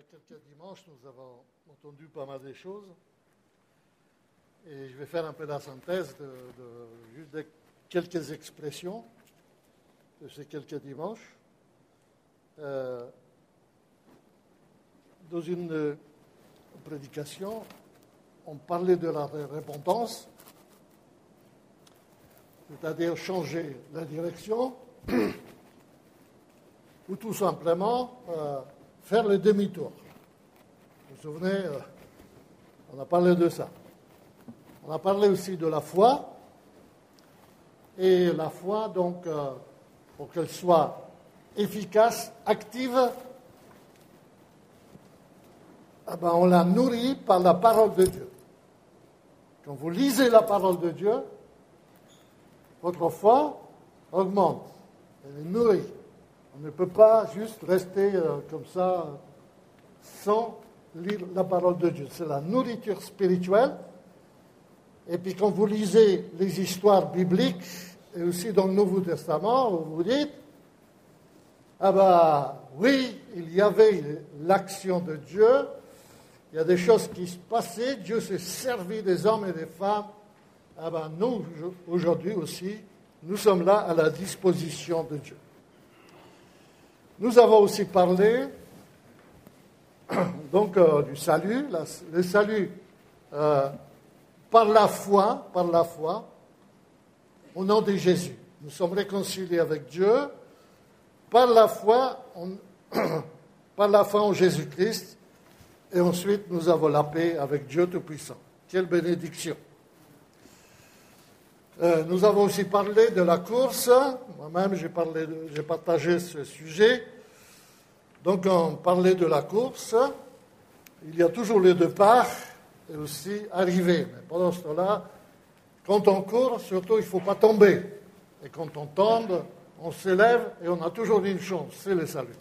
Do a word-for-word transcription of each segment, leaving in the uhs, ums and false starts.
quelques dimanches, nous avons entendu pas mal de choses. Et je vais faire un peu la synthèse de, de, juste de quelques expressions de ces quelques dimanches. Euh, dans une prédication, on parlait de la repentance, c'est-à-dire changer la direction, ou tout simplement euh, faire le demi-tour. Vous vous souvenez, euh, on a parlé de ça. On a parlé aussi de la foi. Et la foi, donc, euh, pour qu'elle soit efficace, active, eh ben, on la nourrit par la parole de Dieu. Quand vous lisez la parole de Dieu, votre foi augmente, elle est nourrie. On ne peut pas juste rester euh, comme ça sans lire la parole de Dieu. C'est la nourriture spirituelle. Et puis quand vous lisez les histoires bibliques, et aussi dans le Nouveau Testament, vous vous dites, ah ben oui, il y avait l'action de Dieu, il y a des choses qui se passaient, Dieu s'est servi des hommes et des femmes. Ah ben nous, aujourd'hui aussi, nous sommes là à la disposition de Dieu. Nous avons aussi parlé donc euh, du salut, la, le salut euh, par la foi, par la foi, au nom de Jésus. Nous sommes réconciliés avec Dieu par la foi, on, par la foi en Jésus-Christ, et ensuite nous avons la paix avec Dieu Tout-Puissant. Quelle bénédiction! Euh, nous avons aussi parlé de la course. Moi-même, j'ai, parlé de, j'ai partagé ce sujet. Donc, on parlait de la course. Il y a toujours le départ et aussi arriver. Mais pendant ce temps-là, quand on court, surtout, il ne faut pas tomber. Et quand on tombe, on s'élève et on a toujours une chance, c'est le salut.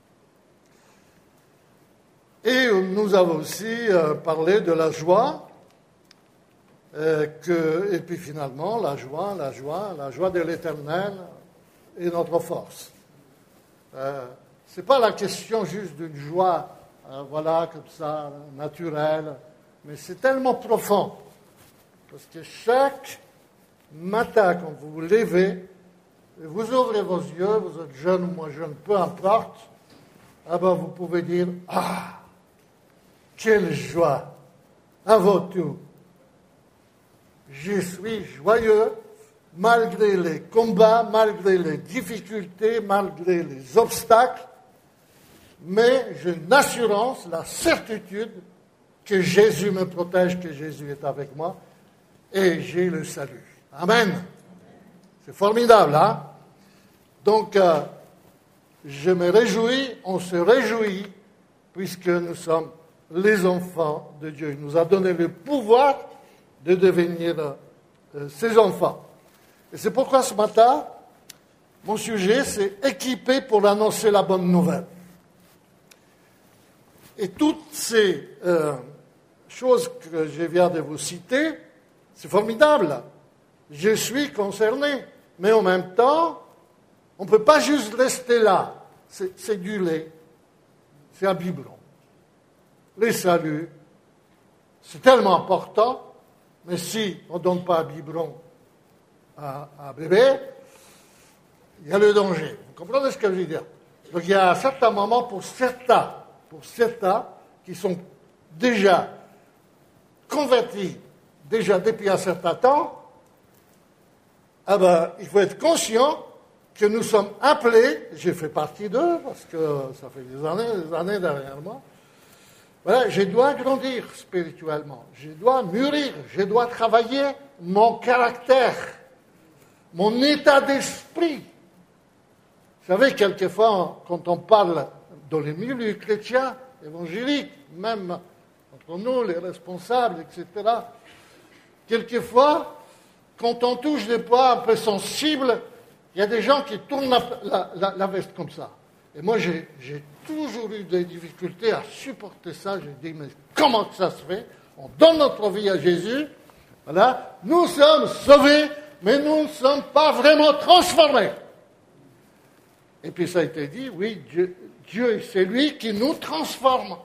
Et nous avons aussi euh, parlé de la joie. Euh, que, et puis finalement, la joie, la joie, la joie de l'Éternel est notre force. Euh, ce n'est pas la question juste d'une joie, euh, voilà, comme ça, naturelle, mais c'est tellement profond. Parce que chaque matin, quand vous vous levez, vous ouvrez vos yeux, vous êtes jeune ou moins jeune, peu importe, ah ben vous pouvez dire, ah, quelle joie, avant tout. Je suis joyeux malgré les combats, malgré les difficultés, malgré les obstacles, mais j'ai une assurance, la certitude que Jésus me protège, que Jésus est avec moi, et j'ai le salut. Amen. C'est formidable, hein? Donc, euh, je me réjouis, on se réjouit, puisque nous sommes les enfants de Dieu. Il nous a donné le pouvoir de devenir euh, ses enfants. Et c'est pourquoi ce matin, mon sujet, c'est équipé pour annoncer la bonne nouvelle. Et toutes ces euh, choses que je viens de vous citer, c'est formidable. Je suis concerné. Mais en même temps, on ne peut pas juste rester là. C'est, c'est du lait. C'est un biberon. Les saluts, c'est tellement important. Mais si on ne donne pas un biberon à un bébé, il y a le danger. Vous comprenez ce que je veux dire? Donc il y a un certain moment pour certains, pour certains qui sont déjà convertis, déjà depuis un certain temps, eh ben, il faut être conscient que nous sommes appelés, j'ai fait partie d'eux, parce que ça fait des années, des années derrière moi. Voilà, je dois grandir spirituellement, je dois mûrir, je dois travailler mon caractère, mon état d'esprit. Vous savez, quelquefois, quand on parle dans les milieux chrétiens, évangéliques, même entre nous, les responsables, et cetera, quelquefois, quand on touche des points un peu sensibles, il y a des gens qui tournent la, la, la, la veste comme ça. Et moi, j'ai, j'ai toujours eu des difficultés à supporter ça. J'ai dit, mais comment ça se fait? On donne notre vie à Jésus. Voilà. Nous sommes sauvés, mais nous ne sommes pas vraiment transformés. Et puis ça a été dit, oui, Dieu, Dieu c'est lui qui nous transforme.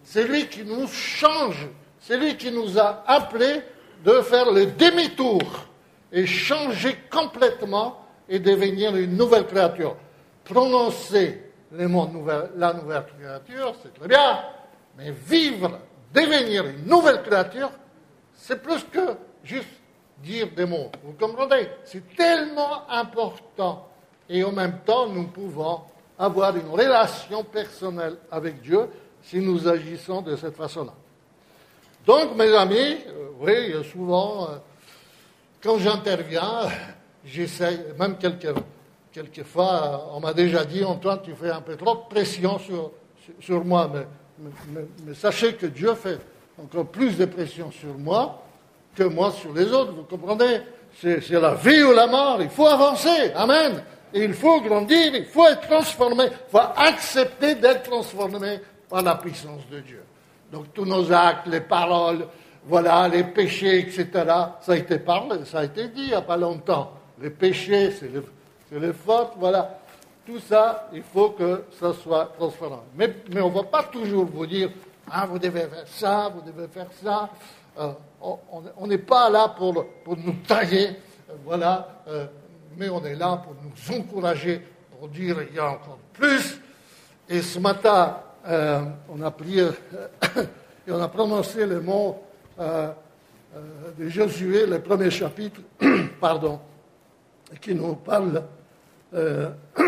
C'est lui qui nous change. C'est lui qui nous a appelés de faire le demi-tour et changer complètement et devenir une nouvelle créature. Prononcer les mots nouvelle, la nouvelle créature, c'est très bien, mais vivre, devenir une nouvelle créature, c'est plus que juste dire des mots. Vous comprenez? C'est tellement important. Et en même temps, nous pouvons avoir une relation personnelle avec Dieu si nous agissons de cette façon-là. Donc, mes amis, euh, oui, souvent, euh, quand j'interviens, j'essaye, même quelques, quelquefois, on m'a déjà dit, Antoine, tu fais un peu trop de pression sur, sur, sur moi, mais, mais, mais sachez que Dieu fait encore plus de pression sur moi que moi sur les autres, vous comprenez? C'est, c'est la vie ou la mort, il faut avancer, amen. Et il faut grandir, il faut être transformé, il faut accepter d'être transformé par la puissance de Dieu. Donc tous nos actes, les paroles, voilà, les péchés, et cetera, ça a été parlé, ça a été dit il n'y a pas longtemps. Les péchés, c'est les, c'est les fautes, voilà. Tout ça, il faut que ça soit transformé. Mais, mais on ne va pas toujours vous dire, ah, vous devez faire ça, vous devez faire ça. Euh, on n'est pas là pour, pour nous tailler, euh, voilà, euh, mais on est là pour nous encourager, pour dire il y a encore plus. Et ce matin, euh, on a prié euh, et on a prononcé le mot euh, euh, de Josué, le premier chapitre, pardon, qui nous parle. Euh,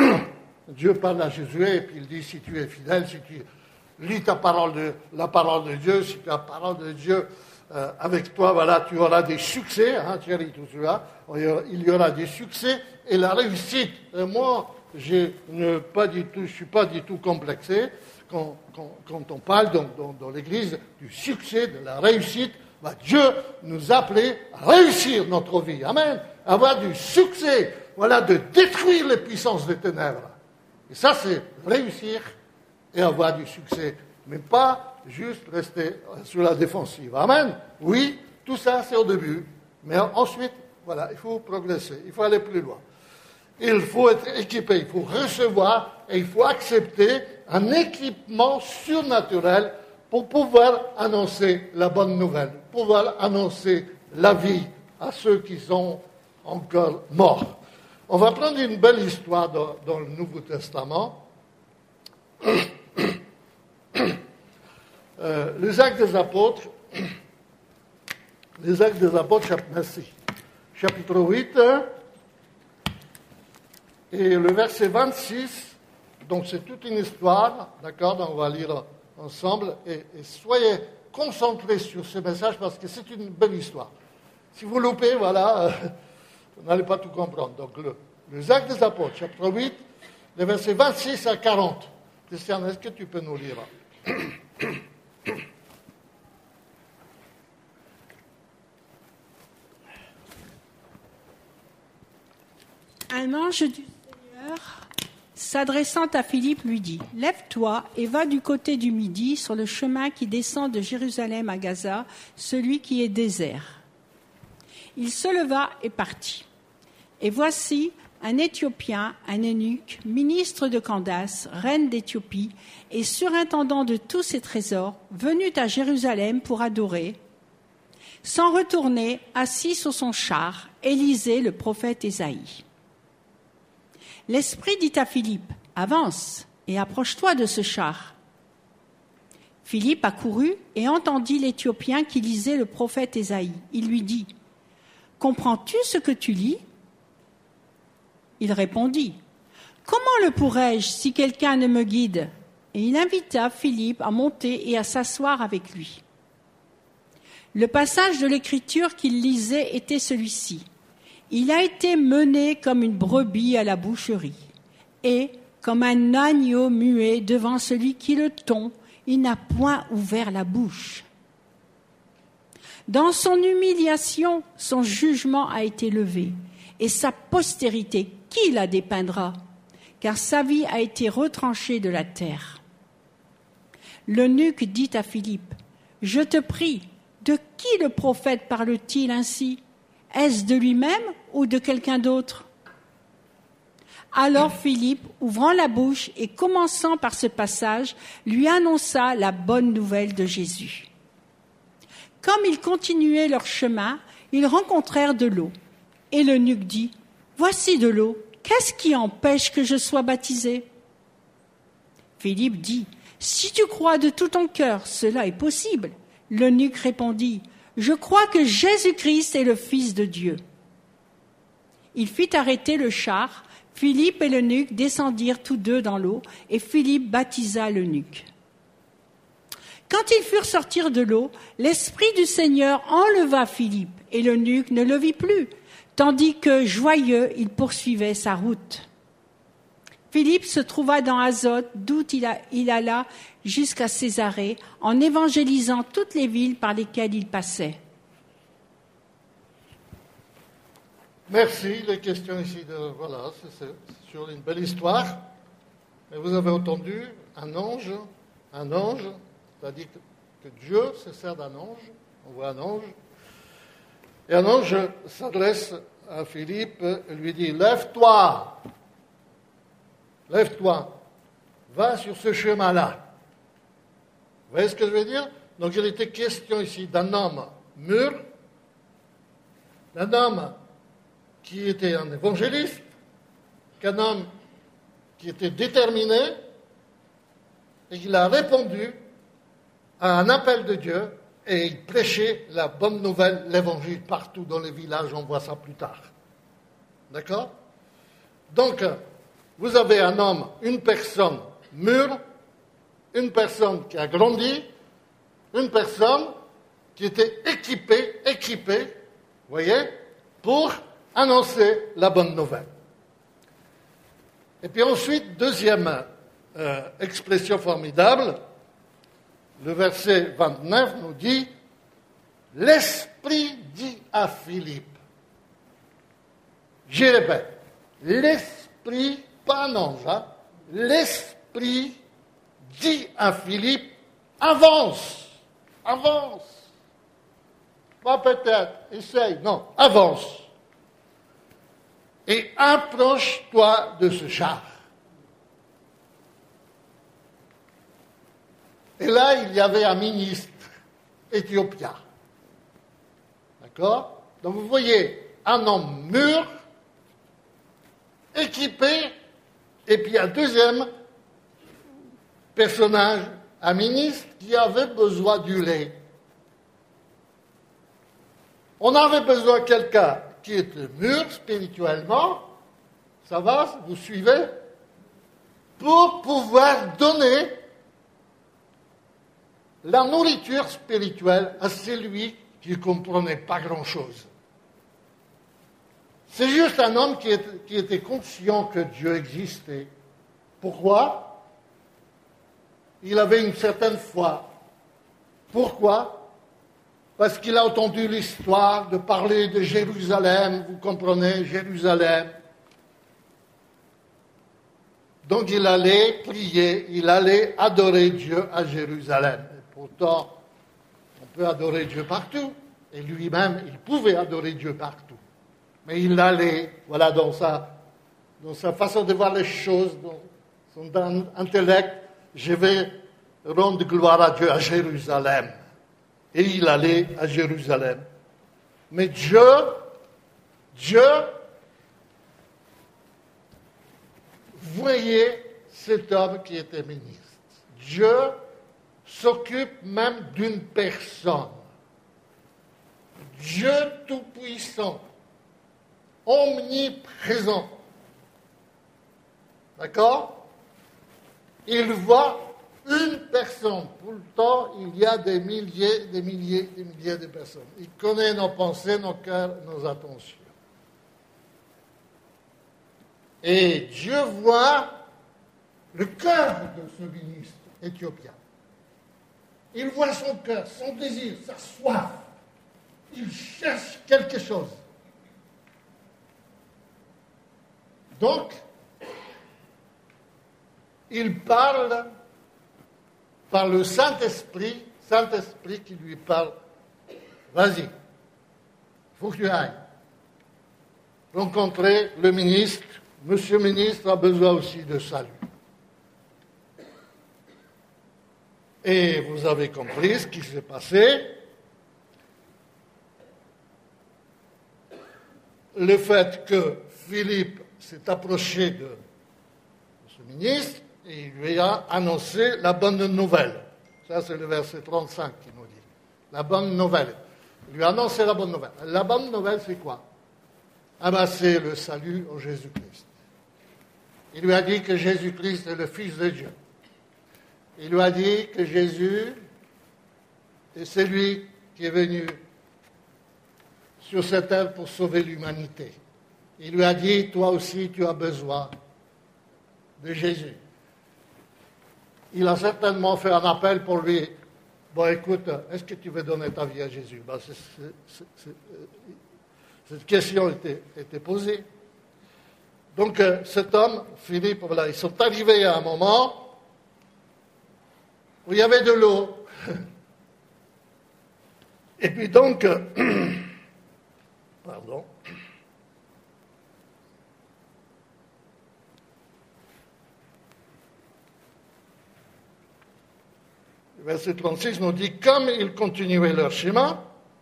Dieu parle à Josué et puis il dit si tu es fidèle, si tu lis ta parole de, la parole de Dieu, si la parole de Dieu euh, avec toi, voilà, tu auras des succès, hein, Thierry, tout cela, il y aura des succès et la réussite. Et moi, je ne pas du tout, je suis pas du tout complexé quand, quand, quand on parle dans, dans, dans l'Église du succès, de la réussite. Bah, Dieu nous appelait à réussir notre vie, amen, avoir du succès, voilà, de détruire les puissances des ténèbres. Et ça, c'est réussir et avoir du succès, mais pas juste rester sur la défensive. Amen. Oui, tout ça, c'est au début. Mais ensuite, voilà, il faut progresser, il faut aller plus loin. Il faut être équipé, il faut recevoir et il faut accepter un équipement surnaturel pour pouvoir annoncer la bonne nouvelle, pour pouvoir annoncer la vie à ceux qui sont encore morts. On va prendre une belle histoire dans, dans le Nouveau Testament. Euh, les Actes des Apôtres, les Actes des Apôtres, chapitre, merci, chapitre huit, et le verset vingt-six, donc c'est toute une histoire, d'accord, donc on va lire ensemble, et, et soyez concentrés sur ce message parce que c'est une belle histoire. Si vous loupez, voilà, euh, vous n'allez pas tout comprendre. Donc le, les Actes des Apôtres, chapitre huit, les versets vingt-six à quarante. Christian, est-ce que tu peux nous lire? Un ange du Seigneur, s'adressant à Philippe, lui dit « Lève-toi et va du côté du Midi, sur le chemin qui descend de Jérusalem à Gaza, celui qui est désert. » Il se leva et partit. Et voici un Éthiopien, un eunuque, ministre de Candace, reine d'Éthiopie, et surintendant de tous ses trésors, venu à Jérusalem pour adorer, s'en retourner, assis sur son char, et lisait le prophète Ésaïe. L'Esprit dit à Philippe, « Avance et approche-toi de ce char. » Philippe accourut et entendit l'Éthiopien qui lisait le prophète Ésaïe. Il lui dit, « Comprends-tu ce que tu lis ?» Il répondit, « Comment le pourrais-je si quelqu'un ne me guide ?» Et il invita Philippe à monter et à s'asseoir avec lui. Le passage de l'Écriture qu'il lisait était celui-ci. Il a été mené comme une brebis à la boucherie, et, comme un agneau muet devant celui qui le tond, il n'a point ouvert la bouche. Dans son humiliation, son jugement a été levé, et sa postérité, qui la dépeindra? Car sa vie a été retranchée de la terre. L'eunuque dit à Philippe, « Je te prie, de qui le prophète parle-t-il ainsi ? Est-ce de lui-même ou de quelqu'un d'autre ?» Alors Philippe, ouvrant la bouche et commençant par ce passage, lui annonça la bonne nouvelle de Jésus. Comme ils continuaient leur chemin, ils rencontrèrent de l'eau. Et l'eunuque dit, « Voici de l'eau, qu'est-ce qui empêche que je sois baptisé ?» Philippe dit, « Si tu crois de tout ton cœur, cela est possible. » L'eunuque répondit, « Je crois que Jésus-Christ est le Fils de Dieu. » Il fit arrêter le char. Philippe et l'eunuque descendirent tous deux dans l'eau, et Philippe baptisa l'eunuque. Quand ils furent sortis de l'eau, l'Esprit du Seigneur enleva Philippe, et l'eunuque ne le vit plus, tandis que, joyeux, il poursuivait sa route. Philippe se trouva dans Azote, d'où il, a, il alla jusqu'à Césarée, en évangélisant toutes les villes par lesquelles il passait. Merci. Les questions ici, de, voilà, c'est, c'est sur une belle histoire. Et vous avez entendu un ange, un ange, c'est-à-dire que, que Dieu se sert d'un ange, on voit un ange, et un ange s'adresse à Philippe et lui dit, lève-toi, lève-toi, va sur ce chemin-là. Vous voyez ce que je veux dire? Donc il était question ici d'un homme mûr, d'un homme qui était un évangéliste, qu'un homme qui était déterminé, et il a répondu à un appel de Dieu, et il prêchait la bonne nouvelle, l'évangile, partout dans les villages, on voit ça plus tard. D'accord? Donc, vous avez un homme, une personne mûre, une personne qui a grandi, une personne qui était équipée, équipée, vous voyez, pour annoncer la bonne nouvelle. Et puis ensuite, deuxième euh, expression formidable, le verset vingt-neuf nous dit « L'Esprit dit à Philippe ». Je répète, l'Esprit, pas un ange, hein, l'Esprit dit à Philippe « Avance, avance ». Pas peut-être, essaye, non, avance. Et approche-toi de ce char. Et là, il y avait un ministre éthiopien. D'accord? Donc vous voyez un homme mûr, équipé, et puis un deuxième personnage, un ministre qui avait besoin du lait. On avait besoin de quelqu'un qui était mûr spirituellement, ça va, vous suivez, pour pouvoir donner la nourriture spirituelle à celui qui ne comprenait pas grand-chose. C'est juste un homme qui, est, qui était conscient que Dieu existait. Pourquoi? Il avait une certaine foi. Pourquoi? Parce qu'il a entendu l'histoire de parler de Jérusalem, vous comprenez, Jérusalem. Donc il allait prier, il allait adorer Dieu à Jérusalem. Et pourtant, on peut adorer Dieu partout. Et lui-même, il pouvait adorer Dieu partout. Mais il allait, voilà, dans sa, dans sa façon de voir les choses, dans son intellect, je vais rendre gloire à Dieu à Jérusalem. Et il allait à Jérusalem. Mais Dieu, Dieu voyait cet homme qui était ministre. Dieu s'occupe même d'une personne. Dieu tout-puissant, omniprésent. D'accord? Il voit une personne. Pourtant, il y a des milliers, des milliers, des milliers de personnes. Il connaît nos pensées, nos cœurs, nos intentions. Et Dieu voit le cœur de ce ministre éthiopien. Il voit son cœur, son désir, sa soif. Il cherche quelque chose. Donc, il parle par le Saint-Esprit, Saint-Esprit qui lui parle. Vas-y, il faut que tu ailles rencontrer le ministre Monsieur le ministre a besoin aussi de salut. Et vous avez compris ce qui s'est passé. Le fait que Philippe s'est approché de ce ministre et il lui a annoncé la bonne nouvelle. Ça, c'est le verset trente-cinq qui nous dit. La bonne nouvelle. Il lui a annoncé la bonne nouvelle. La bonne nouvelle, c'est quoi? Ah ben, c'est le salut en Jésus-Christ. Il lui a dit que Jésus-Christ est le Fils de Dieu. Il lui a dit que Jésus est celui qui est venu sur cette terre pour sauver l'humanité. Il lui a dit, toi aussi, tu as besoin de Jésus. Il a certainement fait un appel pour lui. Bon, écoute, est-ce que tu veux donner ta vie à Jésus? Ben, c'est, c'est, c'est, c'est, cette question était, était posée. Donc, euh, cet homme, Philippe, voilà, ils sont arrivés à un moment où il y avait de l'eau. Et puis donc, euh, pardon, le verset trente-six nous dit, comme ils continuaient leur chemin,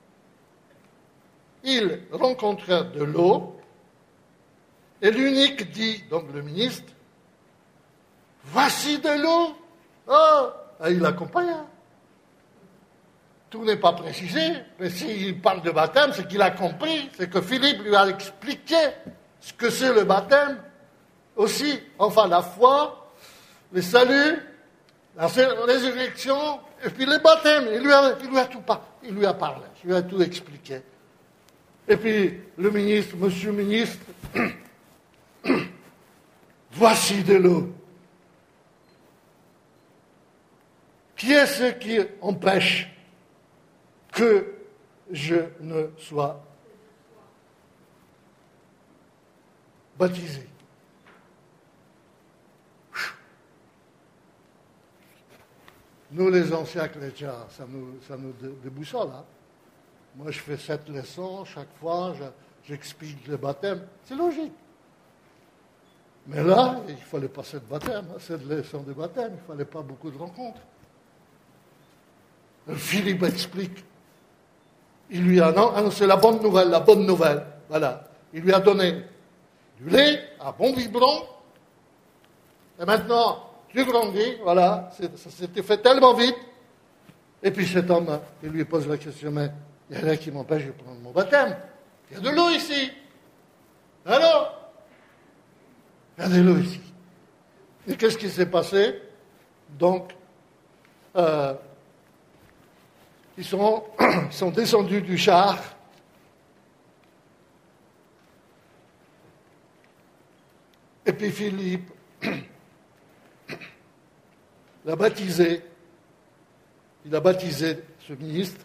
ils rencontrèrent de l'eau, et l'eunuque dit, donc le ministre, voici de l'eau. Oh, et il accompagne. Tout n'est pas précisé, mais s'il parle de baptême, c'est qu'il a compris, c'est que Philippe lui a expliqué ce que c'est le baptême, aussi, enfin la foi, le salut, la résurrection, et puis le baptême. Il lui a, il lui a tout pas, il lui a parlé, il lui a tout expliqué. Et puis le ministre, monsieur le ministre, voici de l'eau. Qui est ce qui empêche que je ne sois baptisé? Nous, les anciens chrétiens, ça nous, ça nous déboussole. Hein? Moi, je fais cette leçon, chaque fois, je, j'explique le baptême. C'est logique. Mais là, il ne fallait pas cette baptême, hein, cette leçon de baptême, il ne fallait pas beaucoup de rencontres. Philippe explique. Il lui a annoncé la bonne nouvelle, la bonne nouvelle. Voilà. Il lui a donné du lait, un bon biberon. Et maintenant, tu grandis, voilà. C'est, ça s'était fait tellement vite. Et puis cet homme, il lui pose la question, mais il y a rien qui m'empêche de prendre mon baptême. Il y a de l'eau ici. Alors, il y a de l'eau ici. Et qu'est-ce qui s'est passé? Donc, euh, Ils sont, ils sont descendus du char. Et puis Philippe l'a baptisé. Il a baptisé ce ministre.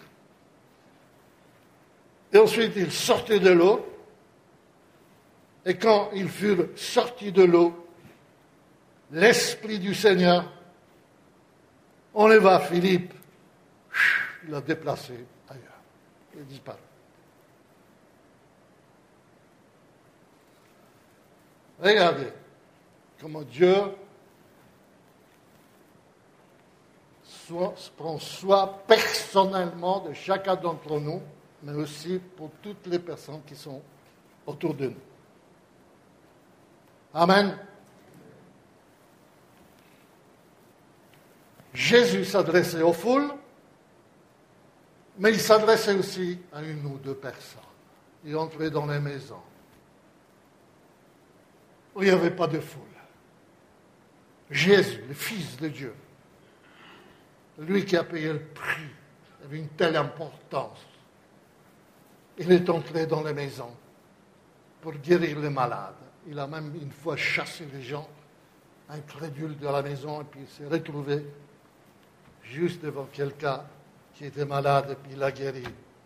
Et ensuite, ils sortaient de l'eau. Et quand ils furent sortis de l'eau, l'Esprit du Seigneur enleva Philippe. Il l'a déplacé ailleurs. Il disparaît. Regardez comment Dieu soit, prend soin personnellement de chacun d'entre nous, mais aussi pour toutes les personnes qui sont autour de nous. Amen. Jésus s'adressait aux foules, mais il s'adressait aussi à une ou deux personnes. Il entrait dans les maisons où il n'y avait pas de foule. Jésus, le Fils de Dieu, lui qui a payé le prix, avait une telle importance. Il est entré dans les maisons pour guérir les malades. Il a même une fois chassé les gens incrédules de la maison et puis il s'est retrouvé juste devant quelqu'un qui était malade et puis il l'a guéri.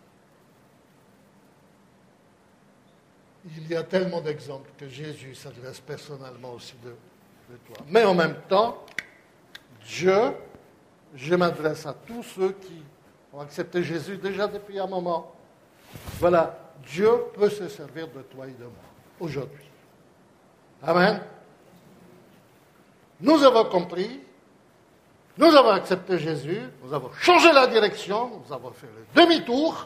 Il y a tellement d'exemples que Jésus s'adresse personnellement aussi de, de toi. Mais en même temps, Dieu, je m'adresse à tous ceux qui ont accepté Jésus déjà depuis un moment. Voilà, Dieu peut se servir de toi et de moi aujourd'hui. Amen. Nous avons compris, nous avons accepté Jésus, nous avons changé la direction, nous avons fait le demi-tour.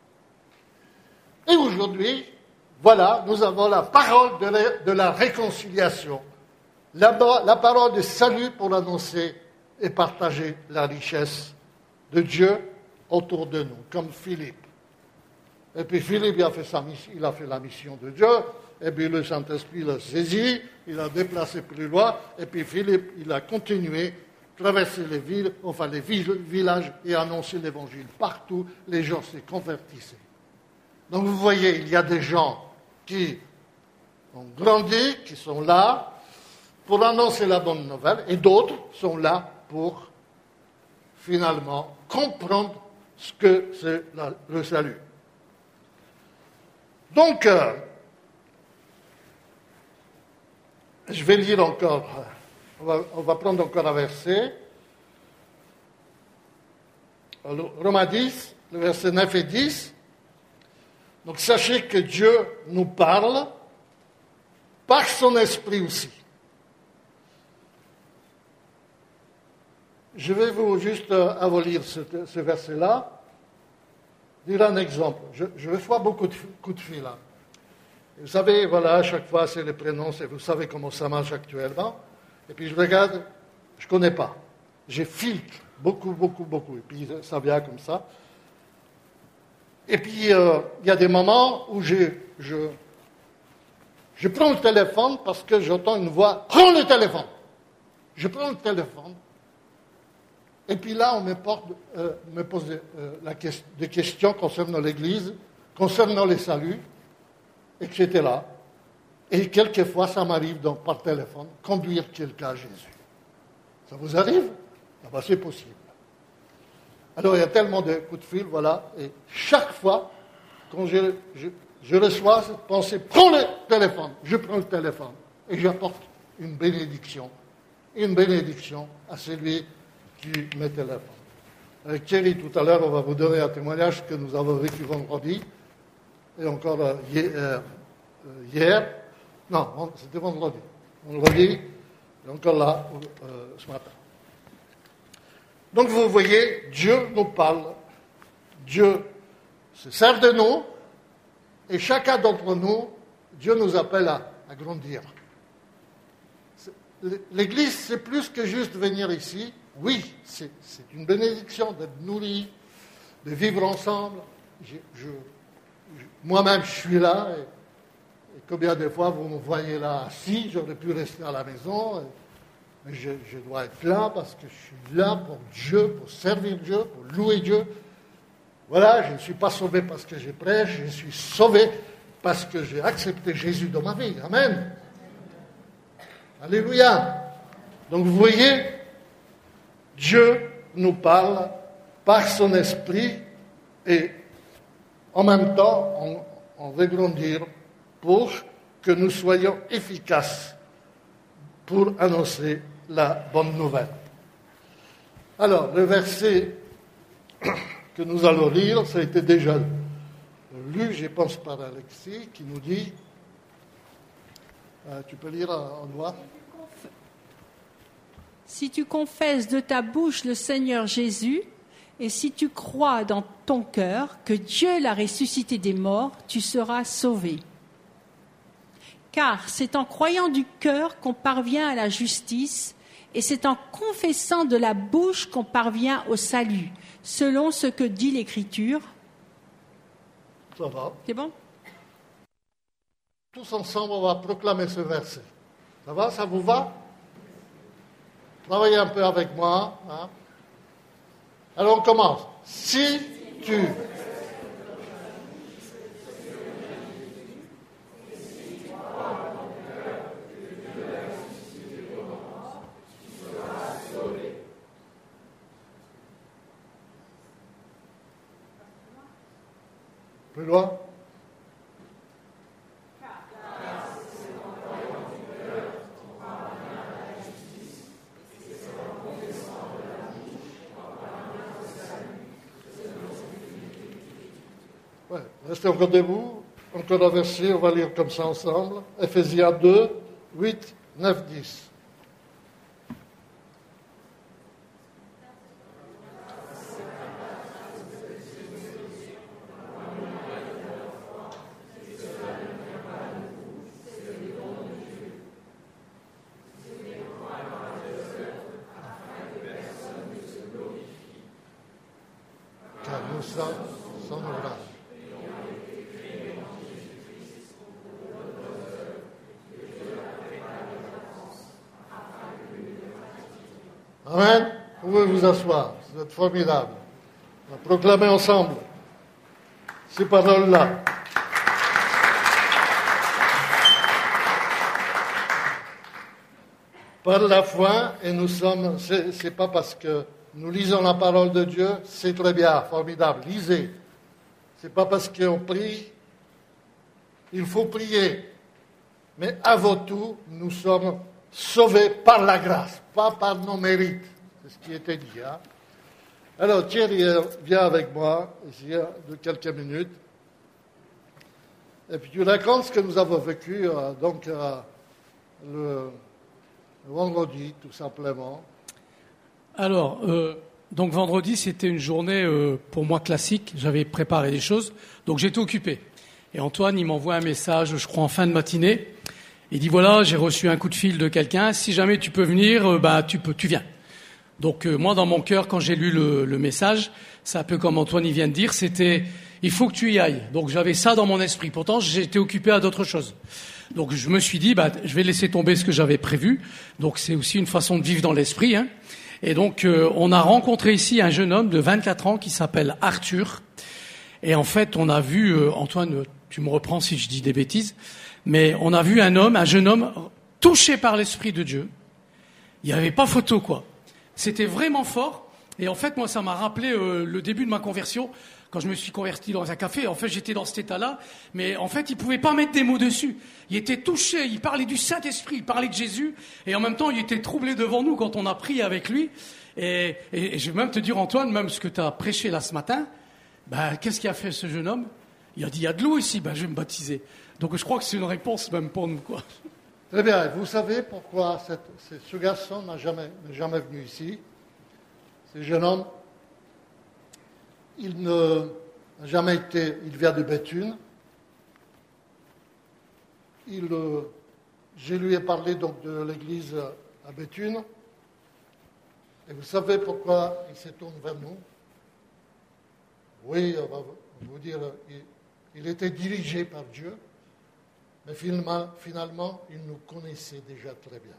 Et aujourd'hui, voilà, nous avons la parole de la, de la réconciliation, la, la parole de salut pour annoncer et partager la richesse de Dieu autour de nous, comme Philippe. Et puis Philippe, il a fait, sa, il a fait la mission de Dieu, et puis le Saint-Esprit l'a saisi, il a déplacé plus loin, et puis Philippe, il a continué, traverser les villes, enfin les villages, et annoncer l'évangile partout, les gens se convertissaient. Donc vous voyez, il y a des gens qui ont grandi, qui sont là pour annoncer la bonne nouvelle, et d'autres sont là pour finalement comprendre ce que c'est la, le salut. Donc, euh, je vais lire encore, on va, on va prendre encore un verset. Alors, Romains dix, le verset neuf et dix. Donc, sachez que Dieu nous parle par son esprit aussi. Je vais vous juste euh, abolir ce, ce verset-là, dire un exemple. Je, je reçois beaucoup de coups de fil là. Vous savez, voilà, à chaque fois c'est les prénoms, et vous savez comment ça marche actuellement. Et puis je regarde, je ne connais pas. Je filtre beaucoup, beaucoup, beaucoup. Et puis ça vient comme ça. Et puis euh, il y a des moments où je, je, je prends le téléphone parce que j'entends une voix, prends le téléphone. Je prends le téléphone. Et puis là, on me, porte, euh, me pose euh, la que- des questions concernant l'Église, concernant les saluts, et cetera. Et quelquefois, ça m'arrive donc, par téléphone, conduire quelqu'un à Jésus. Ça vous arrive? Ah ben, c'est possible. Alors, il y a tellement de coups de fil, voilà, et chaque fois, quand je, je, je reçois cette pensée, prends le téléphone, je prends le téléphone, et j'apporte une bénédiction, une bénédiction à celui qui me téléphone. Avec Thierry, tout à l'heure, on va vous donner un témoignage que nous avons vécu vendredi, et encore euh, hier, euh, hier, non, c'était vendredi, vendredi, et encore là, euh, ce matin. Donc vous voyez, Dieu nous parle, Dieu se sert de nous, et chacun d'entre nous, Dieu nous appelle à, à grandir. L'Église, c'est plus que juste venir ici. Oui, c'est, c'est une bénédiction d'être nourri, de vivre ensemble. Je, je, je, moi-même, je suis là, et, et combien de fois vous me voyez là assis, j'aurais pu rester à la maison, et, mais je, je dois être là parce que je suis là pour Dieu, pour servir Dieu, pour louer Dieu. Voilà, je ne suis pas sauvé parce que je prêche, je suis sauvé parce que j'ai accepté Jésus dans ma vie. Amen. Alléluia. Donc vous voyez, Dieu nous parle par son esprit et en même temps, on, on veut grandir pour que nous soyons efficaces pour annoncer la bonne nouvelle. Alors, le verset que nous allons lire, ça a été déjà lu, je pense, par Alexis, qui nous dit, euh, tu peux lire en voix? Si tu confesses de ta bouche le Seigneur Jésus, et si tu crois dans ton cœur que Dieu l'a ressuscité des morts, tu seras sauvé. Car c'est en croyant du cœur qu'on parvient à la justice, et c'est en confessant de la bouche qu'on parvient au salut, selon ce que dit l'Écriture. Ça va. C'est bon? Tous ensemble, on va proclamer ce verset. Ça va? Ça vous va? Travaillez un peu avec moi. Hein? Alors on commence. Si tu... Plus loin. Ouais, restez encore debout. Encore un verset, on va lire comme ça ensemble. Ephésiens deux, huit, neuf, dix. Car nous sommes son ouvrage. Amen. Vous pouvez vous asseoir. Vous êtes formidables. On va proclamer ensemble ces paroles-là. Par la foi, et nous sommes, c'est, c'est pas parce que nous lisons la parole de Dieu, c'est très bien, formidable, lisez. C'est pas parce qu'on prie, il faut prier. Mais avant tout, nous sommes sauvés par la grâce, pas par nos mérites. C'est ce qui était dit. Hein? Alors Thierry, viens avec moi, ici, de quelques minutes. Et puis tu racontes ce que nous avons vécu euh, donc euh, le, le vendredi, tout simplement. Alors, euh, donc vendredi, c'était une journée euh, pour moi classique. J'avais préparé des choses, donc j'étais occupé. Et Antoine, il m'envoie un message, je crois en fin de matinée. Il dit voilà, j'ai reçu un coup de fil de quelqu'un. Si jamais tu peux venir, euh, bah tu peux, tu viens. Donc euh, moi, dans mon cœur, quand j'ai lu le, le message, c'est un peu comme Antoine il vient de dire, c'était il faut que tu y ailles. Donc j'avais ça dans mon esprit. Pourtant, j'étais occupé à d'autres choses. Donc je me suis dit bah je vais laisser tomber ce que j'avais prévu. Donc c'est aussi une façon de vivre dans l'esprit. Hein. Et donc, euh, on a rencontré ici un jeune homme de vingt-quatre ans qui s'appelle Arthur. Et en fait, on a vu, euh, Antoine, tu me reprends si je dis des bêtises, mais on a vu un homme, un jeune homme touché par l'Esprit de Dieu. Il n'y avait pas photo, quoi. C'était vraiment fort. Et en fait, moi, ça m'a rappelé euh, le début de ma conversion. Quand je me suis converti dans un café, en fait, j'étais dans cet état-là. Mais en fait, il pouvait pas mettre des mots dessus. Il était touché, il parlait du Saint-Esprit, il parlait de Jésus. Et en même temps, il était troublé devant nous quand on a prié avec lui. Et, et, et je vais même te dire, Antoine, même ce que tu as prêché là ce matin, ben, qu'est-ce qu'a fait ce jeune homme? Il a dit, il y a de l'eau ici, ben, je vais me baptiser. Donc je crois que c'est une réponse même pour nous, quoi. Très bien. Vous savez pourquoi cette, ce garçon n'a jamais, n'est jamais venu ici? Ce jeune homme, il n'a jamais été, il vient de Béthune. Il, euh, je lui ai parlé donc de l'église à Béthune. Et vous savez pourquoi il se tourne vers nous? Oui, on va vous dire, il, il était dirigé par Dieu, mais finalement, finalement, il nous connaissait déjà très bien.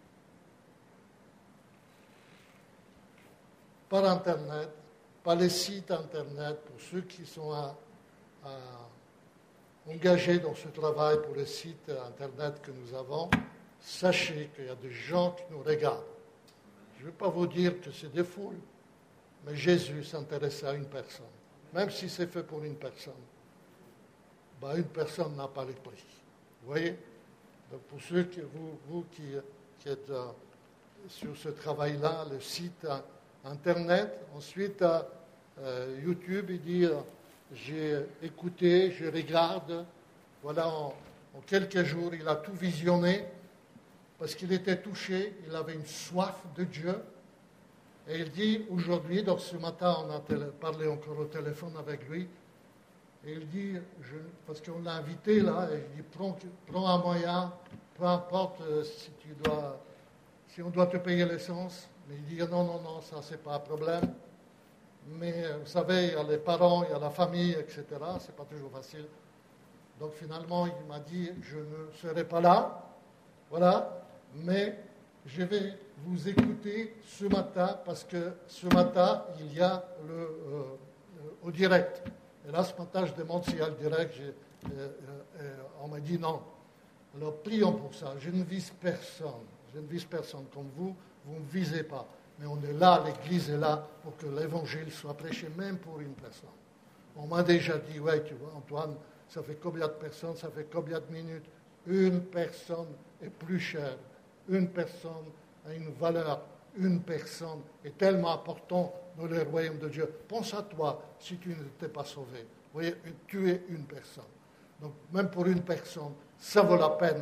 Par Internet, par les sites Internet, pour ceux qui sont à, à, engagés dans ce travail pour les sites Internet que nous avons, sachez qu'il y a des gens qui nous regardent. Je ne veux pas vous dire que c'est des foules, mais Jésus s'intéresse à une personne. Même si c'est fait pour une personne, ben une personne n'a pas le prix. Vous voyez? Donc pour ceux que vous, vous qui, qui êtes euh, sur ce travail-là, le site euh, Internet, ensuite euh, YouTube, il dit euh, j'ai écouté, je regarde. Voilà, en, en quelques jours, il a tout visionné parce qu'il était touché, il avait une soif de Dieu. Et il dit aujourd'hui, donc ce matin, on a télé, parlé encore au téléphone avec lui, et il dit, je, parce qu'on l'a invité là, et il dit, prends, prends un moyen, peu importe euh, si, tu dois, si on doit te payer l'essence. Mais il dit, non, non, non, ça, c'est pas un problème. Mais euh, vous savez, il y a les parents, il y a la famille, et cetera. C'est pas toujours facile. Donc finalement, il m'a dit, je ne serai pas là, voilà, mais je vais vous écouter ce matin, parce que ce matin, il y a le, euh, au direct. Et là, ce matin, je demande s'il y a le direct. J'ai, euh, euh, on m'a dit non. Alors, prions pour ça. Je ne vise personne. Je ne vise personne comme vous. Vous ne visez pas. Mais on est là, l'Église est là pour que l'Évangile soit prêché, même pour une personne. On m'a déjà dit, ouais, tu vois, Antoine, ça fait combien de personnes, ça fait combien de minutes? Une personne est plus chère. Une personne a une valeur. Une personne est tellement importante dans le royaume de Dieu. Pense à toi si tu n'étais pas sauvé. Vous voyez, tu es une personne. Donc, même pour une personne, ça vaut la peine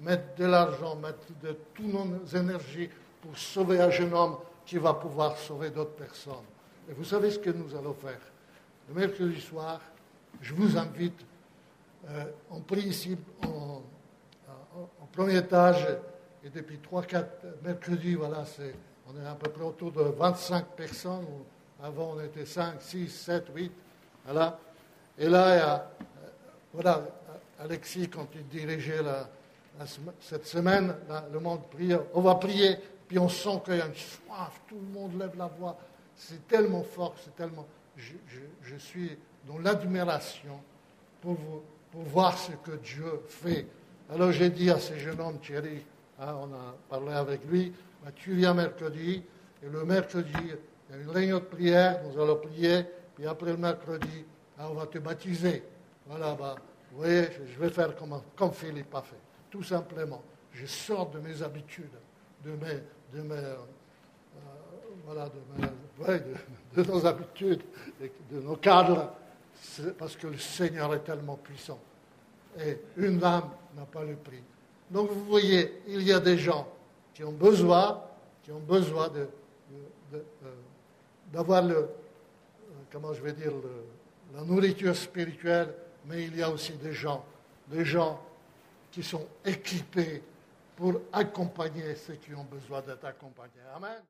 mettre de l'argent, mettre de toutes nos énergies pour sauver un jeune homme qui va pouvoir sauver d'autres personnes. Et vous savez ce que nous allons faire. Le mercredi soir, je vous invite, euh, on prie ici en, en, en premier étage, et depuis trois quatre mercredis, voilà, c'est, on est à peu près autour de vingt-cinq personnes. Avant, on était cinq, six, sept, huit. Voilà. Et là, il y a, euh, voilà, Alexis, quand il dirigeait la, la, cette semaine, la, le monde prie, on va prier, puis on sent qu'il y a une soif, tout le monde lève la voix. C'est tellement fort, c'est tellement... Je, je, je suis dans l'admiration pour, vous, pour voir ce que Dieu fait. Alors j'ai dit à ce jeune homme, Thierry, hein, on a parlé avec lui, bah, tu viens mercredi, et le mercredi, il y a une réunion de prière, nous allons prier, puis après le mercredi, hein, on va te baptiser. Voilà, bah, vous voyez, je vais faire comme, comme Philippe a fait. Tout simplement, je sors de mes habitudes, de mes... De mes euh, voilà, de, mes, ouais, de, de nos habitudes, de, de nos cadres, parce que le Seigneur est tellement puissant. Et une âme n'a pas le prix. Donc vous voyez, il y a des gens qui ont besoin, qui ont besoin de, de, de, d'avoir le, comment je vais dire, le, la nourriture spirituelle, mais il y a aussi des gens, des gens qui sont équipés pour accompagner ceux qui ont besoin d'être accompagnés. Amen.